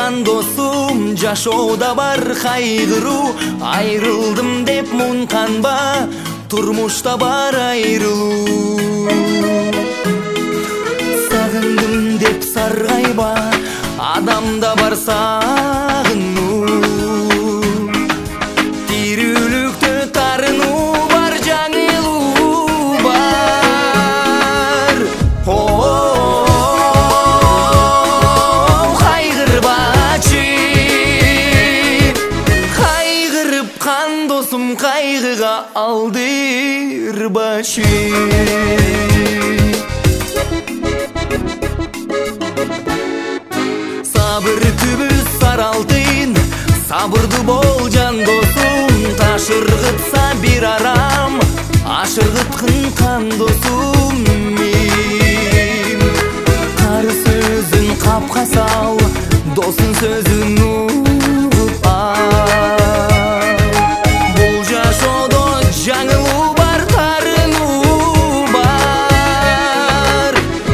жан досум, жашоодо бар кайгыруу. Айрылдым деп муңканба, турмушта бар айрылуу. Сагындым деп саргайба, адамда бар сагынуу. Тирүүлүктө тарынуу бар, жаңылуу бар. Кайгырбачы, кайгырып кан досум, кайгыга алдырбачы. Сабыр түбү сар алтын, сабырды бол жан досум. Ташыргытса бир арам, ашыргыткын кан досум. Кары сөзүн капка сал, досун сөзүн угуп ал. Бул жашоодо жаңылуу бар, тарынуу бар.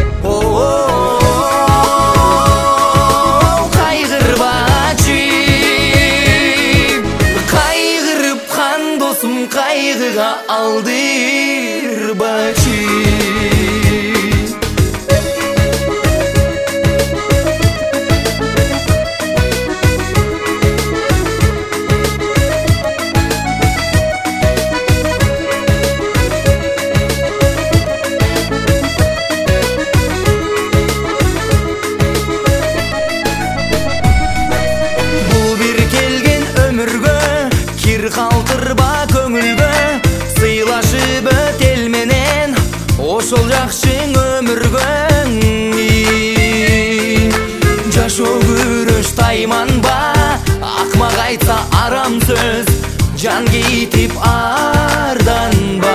Кайгырбачы, кайгырып кан досум, кайгыга алдырбачы. Кир калтырба көңүлгө, сыйлашып өт эл менен, ошол жакшың өмүргө. Жашоо күрөш, тайманба, акмак айтса арам сөз, жан кейтип арданба.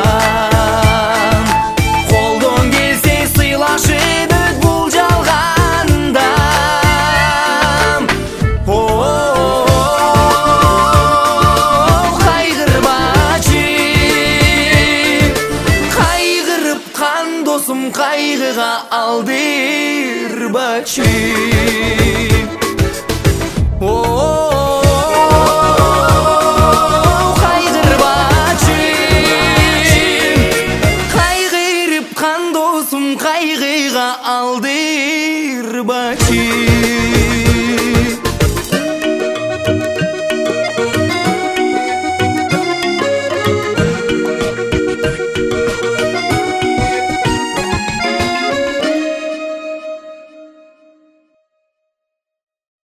Колдон келсе сыйлашып өт бул жалганда. Кайгыга алдырбачы.